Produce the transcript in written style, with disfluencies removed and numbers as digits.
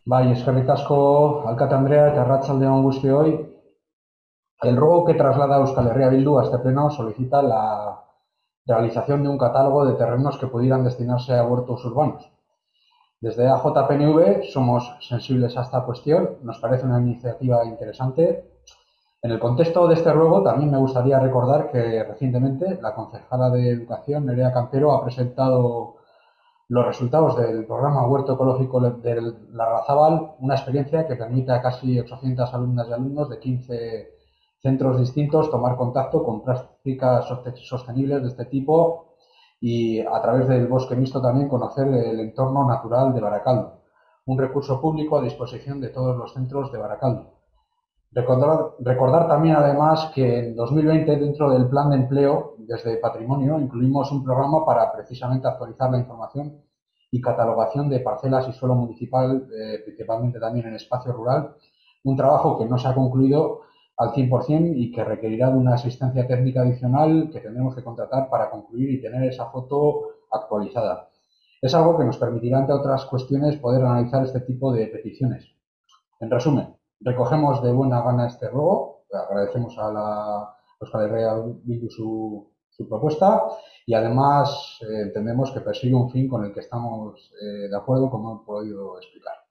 Bai, eskerrik asko Alkate Andrea eta arratsalde on guztioi. El ruego que traslada Euskal Herria Bildu a este pleno solicita la realización de un catálogo de terrenos que pudieran destinarse a huertos urbanos. Desde AJPNV somos sensibles a esta cuestión, nos parece una iniciativa interesante. En el contexto de este ruego también me gustaría recordar que recientemente la concejala de Educación, Nerea Campero, ha presentado los resultados del programa Huerto Ecológico de Larrazábal, una experiencia que permite a casi 800 alumnas y alumnos de 15 centros distintos tomar contacto con prácticas sostenibles de este tipo y a través del bosque mixto también conocer el entorno natural de Baracaldo, un recurso público a disposición de todos los centros de Baracaldo. Recordar también, además, que en 2020, dentro del plan de empleo, desde Patrimonio, incluimos un programa para precisamente actualizar la información y catalogación de parcelas y suelo municipal, principalmente también en espacio rural, un trabajo que no se ha concluido al 100% y que requerirá de una asistencia técnica adicional que tendremos que contratar para concluir y tener esa foto actualizada. Es algo que nos permitirá, entre otras cuestiones, poder analizar este tipo de peticiones. En resumen, recogemos de buena gana este ruego, agradecemos a la Euskal Herria Bildu su propuesta y además entendemos que persigue un fin con el que estamos de acuerdo, como he podido explicar.